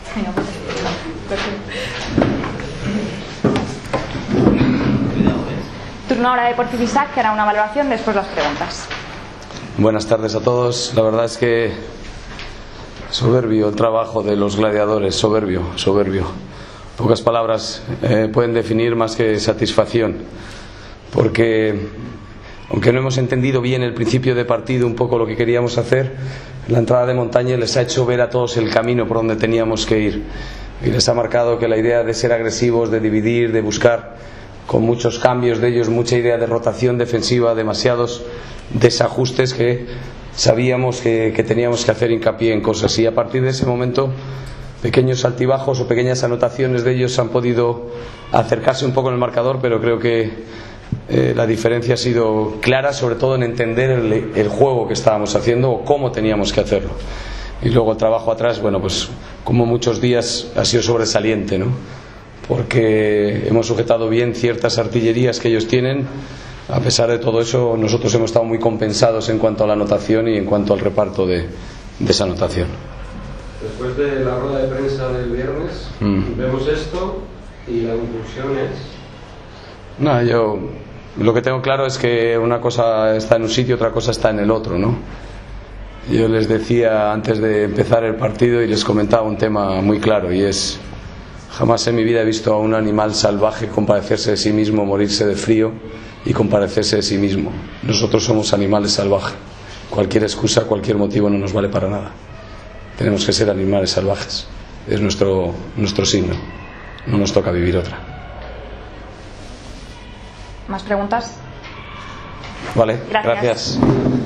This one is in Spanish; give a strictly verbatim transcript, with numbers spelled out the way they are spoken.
Turno ahora de Porfi Isaac, que hará una valoración después de las preguntas. Buenas tardes a todos. La verdad es que soberbio el trabajo de los gladiadores, soberbio, soberbio. Pocas palabras eh, pueden definir más que satisfacción, porque aunque no hemos entendido bien el principio de partido, un poco lo que queríamos hacer, la entrada de Montañe les ha hecho ver a todos el camino por donde teníamos que ir, y les ha marcado que la idea de ser agresivos, de dividir, de buscar con muchos cambios de ellos, mucha idea de rotación defensiva, demasiados desajustes, que sabíamos que, que teníamos que hacer hincapié en cosas, y a partir de ese momento pequeños altibajos o pequeñas anotaciones de ellos han podido acercarse un poco en el marcador, pero creo que eh, la diferencia ha sido clara, sobre todo en entender el, el juego que estábamos haciendo o cómo teníamos que hacerlo. Y luego el trabajo atrás, bueno, pues como muchos días ha sido sobresaliente, ¿no? Porque hemos sujetado bien ciertas artillerías que ellos tienen. A pesar de todo eso, nosotros hemos estado muy compensados en cuanto a la anotación y en cuanto al reparto de, de esa anotación. Después de la rueda de prensa del viernes, mm. vemos esto y la conclusión es... No, yo lo que tengo claro es que una cosa está en un sitio, otra cosa está en el otro, ¿no? Yo les decía antes de empezar el partido y les comentaba un tema muy claro, y es: jamás en mi vida he visto a un animal salvaje compadecerse de sí mismo, morirse de frío y compadecerse de sí mismo. Nosotros somos animales salvajes. Cualquier excusa, cualquier motivo no nos vale para nada. Tenemos que ser animales salvajes. Es nuestro, nuestro signo. No nos toca vivir otra. ¿Más preguntas? Vale, gracias. gracias.